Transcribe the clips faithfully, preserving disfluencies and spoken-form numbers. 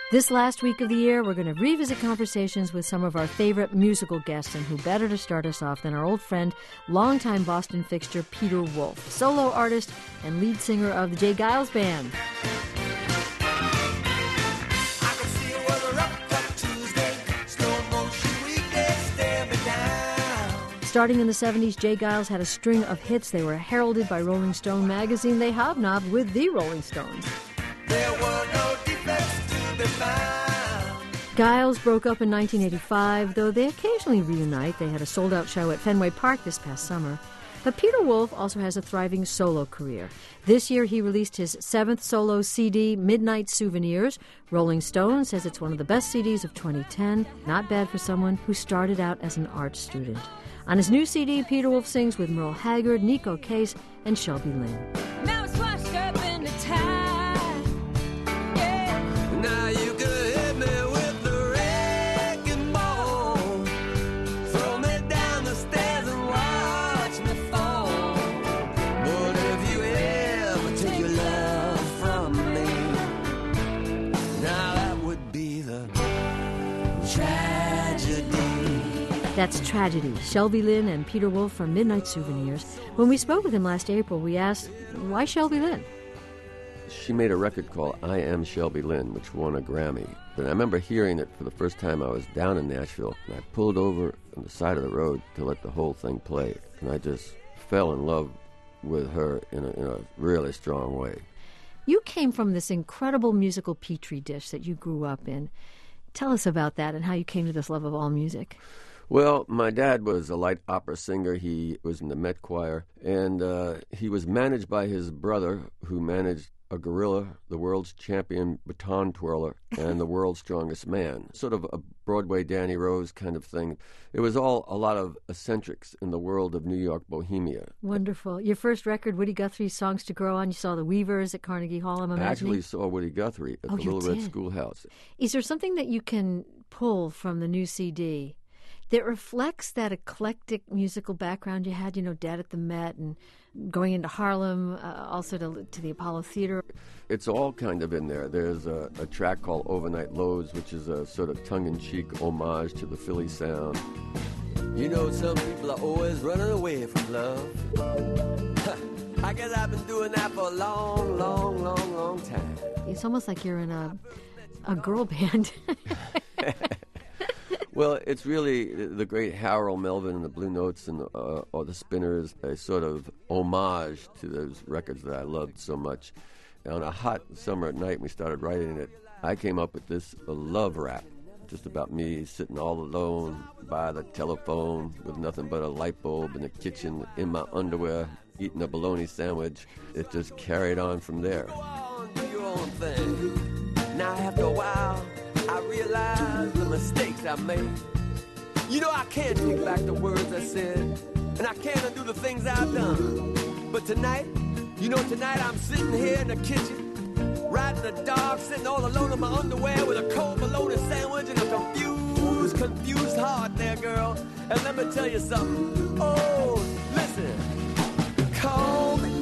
This last week of the year, we're going to revisit conversations with some of our favorite musical guests, and who better to start us off than our old friend, longtime Boston fixture Peter Wolf, solo artist and lead singer of the J. Geils Band. Starting in the seventies, J. Geils had a string of hits. They were heralded by Rolling Stone magazine. They hobnobbed with the Rolling Stones. There were no defects to be found. Geils broke up in nineteen eighty-five, though they occasionally reunite. They had a sold-out show at Fenway Park this past summer. But Peter Wolf also has a thriving solo career. This year he released his seventh solo C D, Midnight Souvenirs. Rolling Stone says it's one of the best C Ds of twenty ten. Not bad for someone who started out as an art student. On his new C D, Peter Wolf sings with Merle Haggard, Nico Case, and Shelby Lynne. Now it's washed up in the tide. Yeah. Now you could hit me with the wrecking ball. Throw me down the stairs and watch me fall. But if you ever take your love from me, now that would be the tragedy. That's Tragedy, Shelby Lynne and Peter Wolf from Midnight Souvenirs. When we spoke with him last April, we asked, why Shelby Lynne? She made a record called I Am Shelby Lynne, which won a Grammy. And I remember hearing it for the first time. I was down in Nashville, and I pulled over on the side of the road to let the whole thing play. And I just fell in love with her in a, in a really strong way. You came from this incredible musical petri dish that you grew up in. Tell us about that and how you came to this love of all music. Well, my dad was a light opera singer. He was in the Met Choir, and uh, he was managed by his brother, who managed a gorilla, the world's champion baton twirler, and the world's strongest man. Sort of a Broadway Danny Rose kind of thing. It was all a lot of eccentrics in the world of New York bohemia. Wonderful. Your first record, Woody Guthrie's Songs to Grow On, you saw the Weavers at Carnegie Hall, I'm imagining? I actually saw Woody Guthrie at oh, the you Little did? Red Schoolhouse. Is there something that you can pull from the new C D that reflects that eclectic musical background you had, you know, Dad at the Met and going into Harlem, uh, also to, to the Apollo Theater? It's all kind of in there. There's a, a track called Overnight Lows, which is a sort of tongue-in-cheek homage to the Philly sound. You know, some people are always running away from love. I guess I've been doing that for a long, long, long, long time. It's almost like you're in a, a girl band. Well, it's really the great Harold Melvin and the Blue Notes and uh, or the Spinners, a sort of homage to those records that I loved so much. On a hot summer night, we started writing it. I came up with this uh, love rap, just about me sitting all alone by the telephone with nothing but a light bulb in the kitchen, in my underwear, eating a bologna sandwich. It just carried on from there. Go on, do your own thing. Now after a while, I realized the mistakes I made. You know, I can't take back the words I said, and I can't undo the things I've done. But tonight, you know, tonight I'm sitting here in the kitchen, right in the dark, sitting all alone in my underwear with a cold bologna sandwich and a confused, confused heart there, girl. And let me tell you something. Oh, listen. Call me.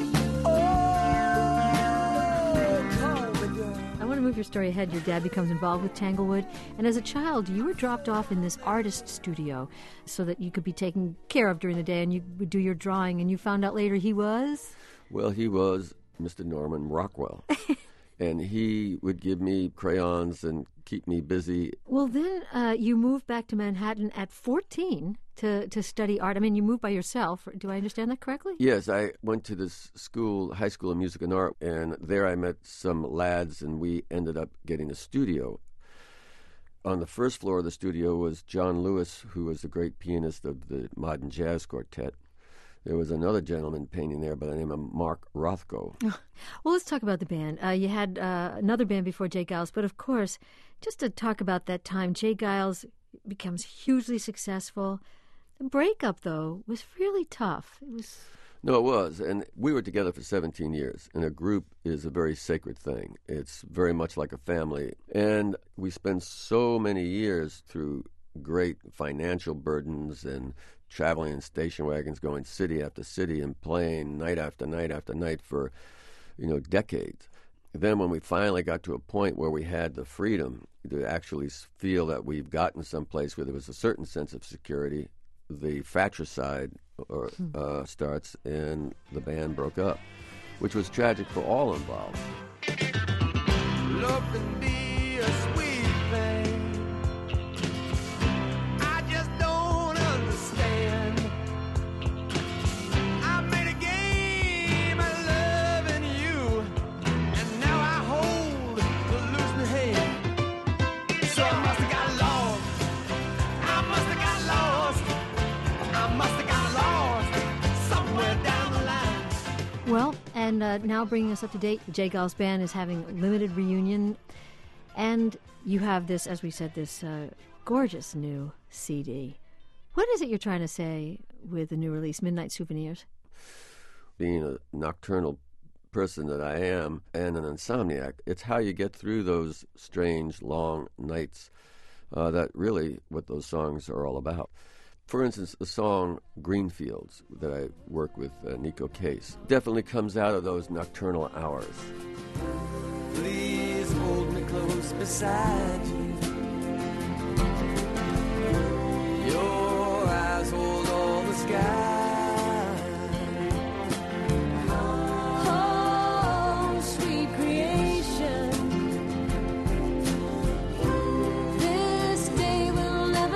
I want to move your story ahead. Your dad becomes involved with Tanglewood, and as a child, you were dropped off in this artist studio so that you could be taken care of during the day, and you would do your drawing, and you found out later he was? Well, he was Mister Norman Rockwell, and he would give me crayons and keep me busy. Well, then uh, you moved back to Manhattan at fourteen to, to study art. I mean, you moved by yourself. Do I understand that correctly? Yes, I went to this school, High School of Music and Art, and there I met some lads, and we ended up getting a studio. On the first floor of the studio was John Lewis, who was the great pianist of the Modern Jazz Quartet. There was another gentleman painting there by the name of Mark Rothko. Oh, well, let's talk about the band. Uh, you had uh, another band before J. Geils, but of course, just to talk about that time, J. Geils becomes hugely successful. The breakup, though, was really tough. It was... No, it was. And we were together for seventeen years. And a group is a very sacred thing. It's very much like a family. And we spent so many years through great financial burdens and traveling in station wagons, going city after city and playing night after night after night for, you know, decades. Then when we finally got to a point where we had the freedom to actually feel that we've gotten someplace where there was a certain sense of security, the fratricide or, uh, starts and the band broke up, which was tragic for all involved. Love can be a sweet thing. I just don't understand. I made a game of loving you, and now I hold the losing hand. So I must have got lost. I must have got lost. I must have got lost somewhere down the line. Well, and uh, now bringing us up to date, the J. Geils Band is having a limited reunion, and you have this, as we said, this uh, gorgeous new C D. What is it you're trying to say with the new release, Midnight Souvenirs? Being a nocturnal person that I am and an insomniac, it's how you get through those strange, long nights uh, that really what those songs are all about. For instance, the song Greenfields that I work with uh, Nico Case definitely comes out of those nocturnal hours. Please hold me close beside you. Your eyes hold all the sky. Oh, sweet creation. This day will never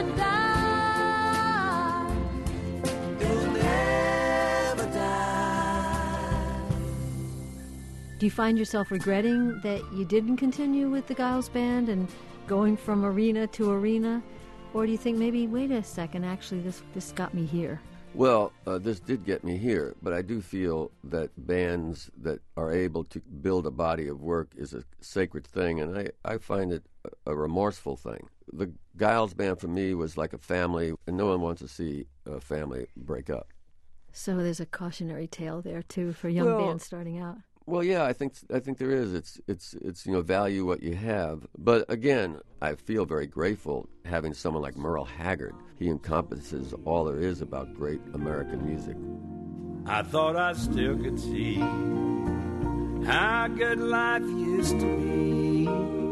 die. It will never die. Do you find yourself regretting that you didn't continue with the Geils Band and going from arena to arena? Or do you think maybe, wait a second, actually this this got me here? Well, uh, this did get me here, but I do feel that bands that are able to build a body of work is a sacred thing, and I, I find it a, a remorseful thing. The Geils Band for me was like a family, and no one wants to see a family break up. So there's a cautionary tale there, too, for young Well, bands starting out. Well, yeah, I think I think there is. It's it's it's you know value what you have. But again, I feel very grateful having someone like Merle Haggard. He encompasses all there is about great American music. I thought I still could see how good life used to be,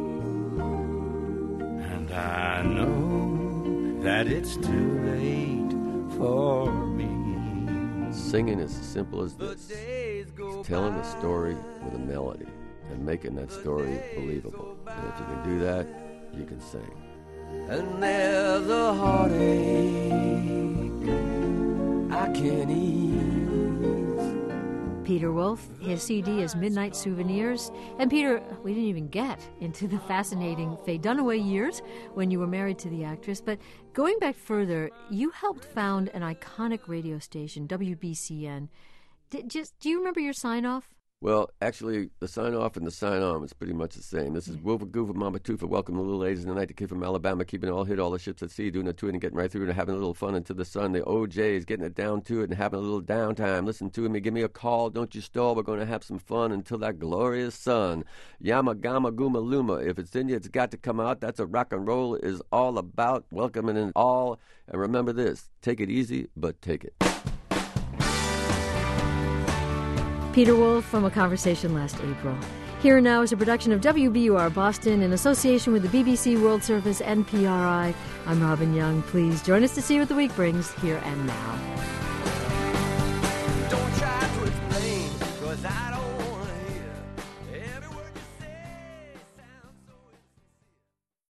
and I know that it's too late for me. Singing is as simple as this. It's telling a story with a melody and making that story believable. And if you can do that, you can sing. And there's a heartache I can't ease. Peter Wolf, his C D is Midnight Souvenirs. And Peter, we didn't even get into the fascinating Faye Dunaway years when you were married to the actress, but going back further, you helped found an iconic radio station, W B C N. Did, just, do you remember your sign-off? Well, actually, the sign-off and the sign-on is pretty much the same. This is Woofa Goofa Mama Tufa. Welcome to Little Ladies in the Night, the kid from Alabama, keeping it all hit, all the ships at sea, doing a two and getting right through and having a little fun into the sun. The O J's getting it down to it and having a little downtime. Listen to me, give me a call, don't you stall. We're going to have some fun until that glorious sun. Yama Gama Guma Luma. If it's in you, it's got to come out. That's what rock and roll is all about. Welcoming it all. And remember this, take it easy, but take it. Peter Wolf from A Conversation Last April. Here and Now is a production of W B U R Boston in association with the B B C World Service and P R I. I'm Robin Young. Please join us to see what the week brings here and now. Don't try to explain, 'cause I don't